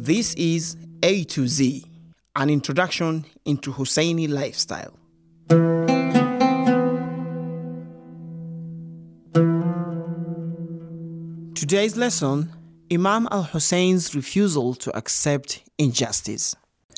This is A to Z, an introduction into Husseini lifestyle. Today's lesson, Imam al-Hussein's refusal to accept injustice.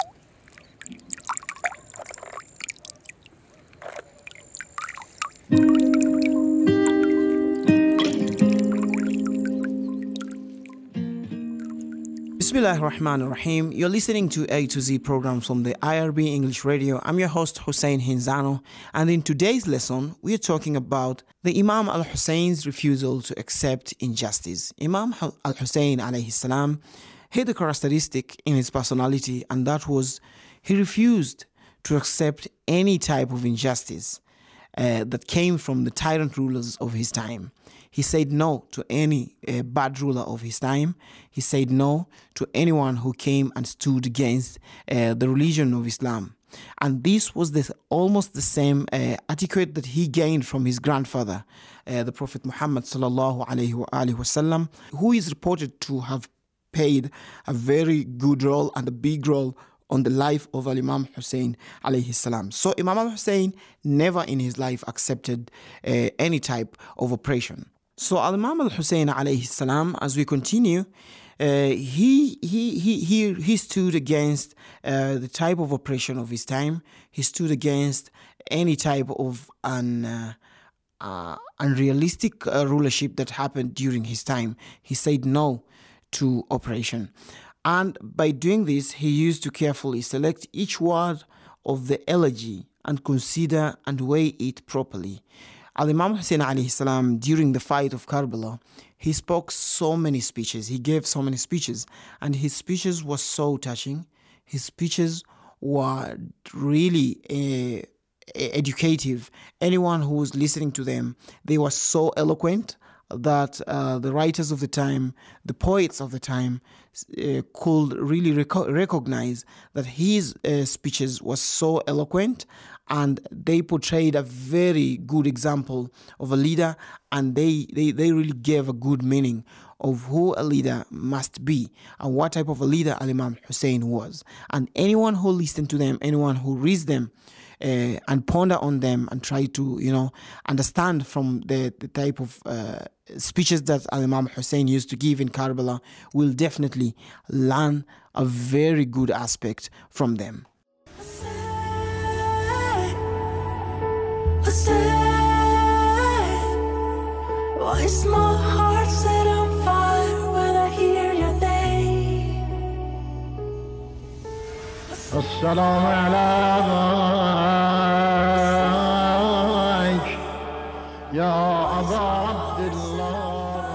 Bismillahir Rahmanir Rahim. You're listening to A to Z program from the IRB English Radio. I'm your host Hussein Hinzano, and in today's lesson we are talking about the Imam al-Hussein's refusal to accept injustice. Imam al-Hussein alayhi salam had a characteristic in his personality, and that was he refused to accept any type of injustice that came from the tyrant rulers of his time. He said no to any bad ruler of his time. He said no to anyone who came and stood against the religion of Islam. And this was almost the same etiquette that he gained from his grandfather, the Prophet Muhammad sallallahu alaihi wasallam, who is reported to have played a very good role and a big role on the life of Imam Hussein alayhi salam. So Imam al-Hussein never in his life accepted any type of oppression. So Imam al-Hussein alayhi salam, as we continue, he stood against the type of oppression of his time. He stood against any type of unrealistic rulership that happened during his time. He said no to oppression. And by doing this, he used to carefully select each word of the elegy and consider and weigh it properly. Imam Hussein alayhi salam, during the fight of Karbala, he spoke so many speeches. He gave so many speeches, and his speeches were so touching. His speeches were really educative. Anyone who was listening to them, they were so eloquent that the writers of the time, the poets of the time, could really recognize that his speeches were so eloquent, and they portrayed a very good example of a leader, and they really gave a good meaning of who a leader must be and what type of a leader Imam Hussein was. And anyone who listened to them, anyone who reads them and ponder on them and try to, understand from the type of speeches that Imam Hussein used to give in Karbala will definitely learn a very good aspect from them. Why is my heart set on fire when I hear your name? السلام عليك يا أبا عبد الله.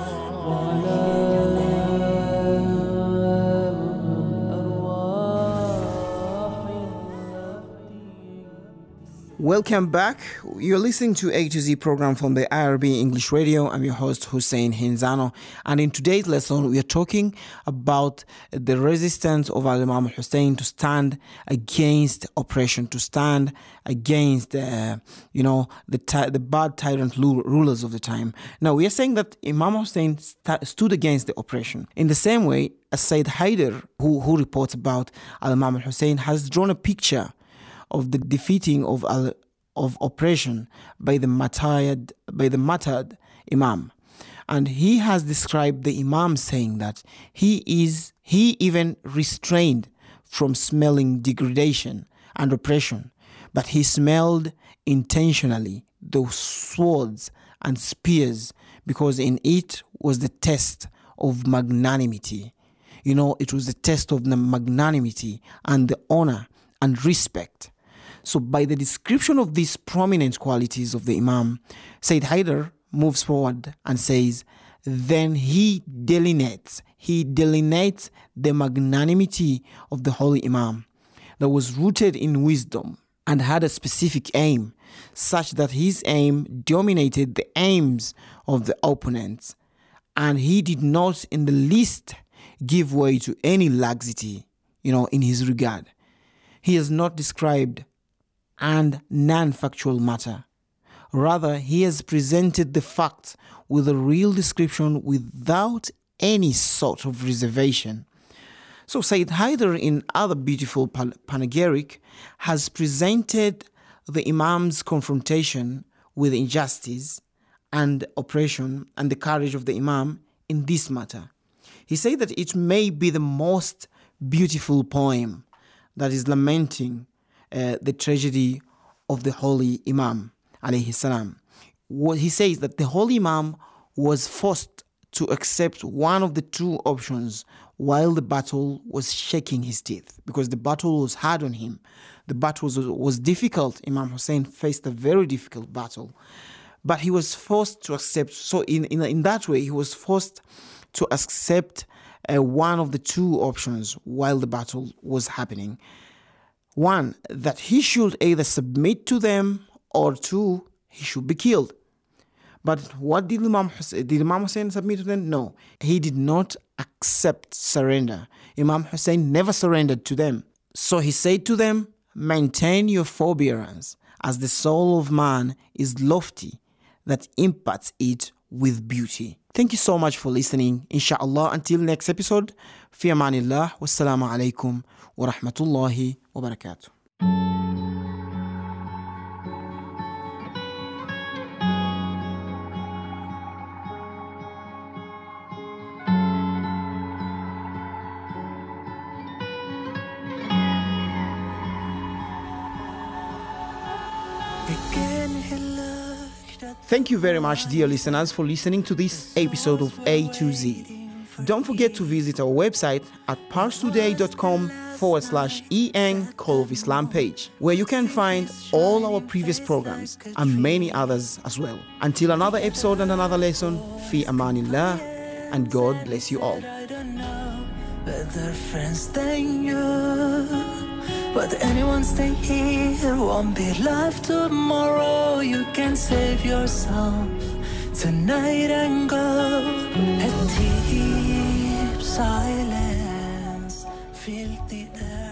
Welcome back. You're listening to A to Z program from the IRB English Radio. I'm your host Hussein Hinzano, and in today's lesson we are talking about the resistance of Imam Hussein to stand against oppression, to stand against the bad tyrant rulers of the time. Now we are saying that Imam Hussein stood against the oppression in the same way as Sayyid Haider, who reports about Imam Hussein, has drawn a picture of the defeating of oppression by the martyred Imam. And he has described the Imam saying that he even restrained from smelling degradation and oppression, but he smelled intentionally those swords and spears, because in it was the test of magnanimity. It was the test of the magnanimity and the honor and respect. So by the description of these prominent qualities of the Imam, Sayyid Haider moves forward and says, then he delineates the magnanimity of the Holy Imam that was rooted in wisdom and had a specific aim, such that his aim dominated the aims of the opponents, and he did not in the least give way to any laxity, in his regard. He has not described and non-factual matter. Rather, he has presented the facts with a real description without any sort of reservation. So Sayyid Haider, in other beautiful panegyric, has presented the Imam's confrontation with injustice and oppression and the courage of the Imam in this matter. He said that it may be the most beautiful poem that is lamenting the tragedy of the Holy Imam, alayhi salam. He says that the Holy Imam was forced to accept one of the two options while the battle was shaking his teeth, because the battle was hard on him. The battle was difficult. Imam Hussein faced a very difficult battle. But he was forced to accept, so in that way, he was forced to accept one of the two options while the battle was happening. One, that he should either submit to them, or two, he should be killed. But what did Imam Hussein submit to them? No, he did not accept surrender. Imam Hussein never surrendered to them. So he said to them, maintain your forbearance, as the soul of man is lofty, that imparts it with beauty. Thank you so much for listening. Inshallah, until next episode, fi amanillah, wassalamu alaikum wa rahmatullahi wa barakatuh. Thank you very much, dear listeners, for listening to this episode of A to Z. Don't forget to visit our website at parstoday.com/EN Call of Islam page, where you can find all our previous programs and many others as well. Until another episode and another lesson, fi amanillah, and God bless you all. Better friends than you, but anyone stay here won't be live tomorrow. You can save yourself tonight and go. A deep silence, feel the air.